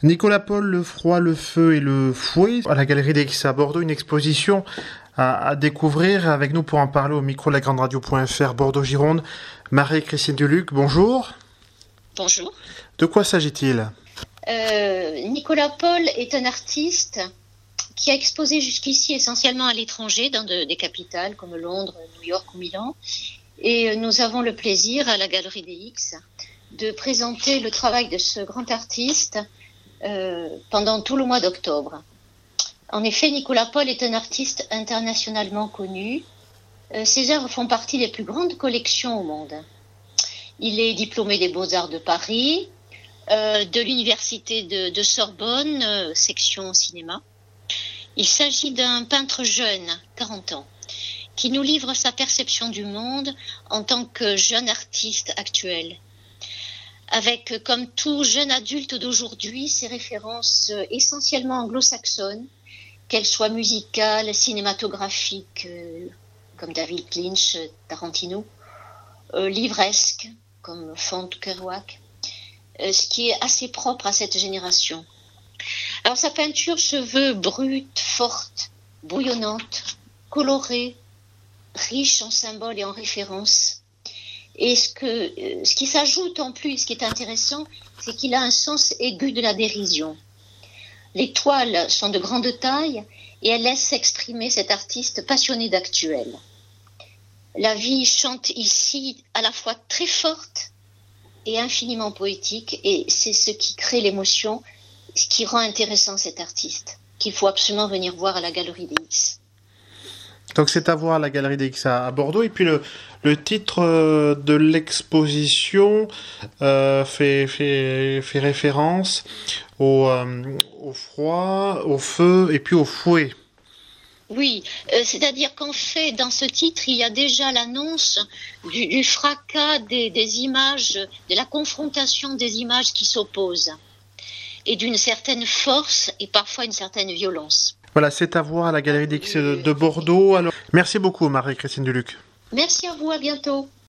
Nicolas Paul, le froid, le feu et le fouet, à la Galerie des X à Bordeaux, une exposition à découvrir. Avec nous pour en parler au micro de la Grande Radio.fr Bordeaux-Gironde, Marie-Christine Duluc, bonjour. Bonjour. De quoi s'agit-il ? Nicolas Paul est un artiste qui a exposé jusqu'ici essentiellement à l'étranger, dans des capitales comme Londres, New York ou Milan. Et nous avons le plaisir, à la Galerie des X, de présenter le travail de ce grand artiste pendant tout le mois d'octobre. En effet, Nicolas Paul est un artiste internationalement connu. Ses œuvres font partie des plus grandes collections au monde. Il est diplômé des Beaux-Arts de Paris, de l'université de Sorbonne, section cinéma. Il s'agit d'un peintre jeune, 40 ans, qui nous livre sa perception du monde en tant que jeune artiste actuel. Avec, comme tout jeune adulte d'aujourd'hui, ses références essentiellement anglo-saxonnes, qu'elles soient musicales, cinématographiques, comme David Lynch, Tarantino, livresques, comme Font Kerouac, ce qui est assez propre à cette génération. Alors sa peinture se veut brute, forte, bouillonnante, colorée, riche en symboles et en références. Et ce qui s'ajoute en plus, ce qui est intéressant, c'est qu'il a un sens aigu de la dérision. Les toiles sont de grande taille et elles laissent s'exprimer cet artiste passionné d'actuel. La vie chante ici à la fois très forte et infiniment poétique, et c'est ce qui crée l'émotion, ce qui rend intéressant cet artiste, qu'il faut absolument venir voir à la Galerie des X. Donc c'est à voir à la Galerie des X à Bordeaux. Et puis le titre de l'exposition fait référence au froid, au feu et puis au fouet. Oui, c'est-à-dire qu'en fait, dans ce titre, il y a déjà l'annonce du fracas des images, de la confrontation des images qui s'opposent, et d'une certaine force et parfois une certaine violence. Voilà, c'est à voir à la Galerie des X de Bordeaux. Alors, merci beaucoup Marie-Christine Duluc. Merci à vous, à bientôt.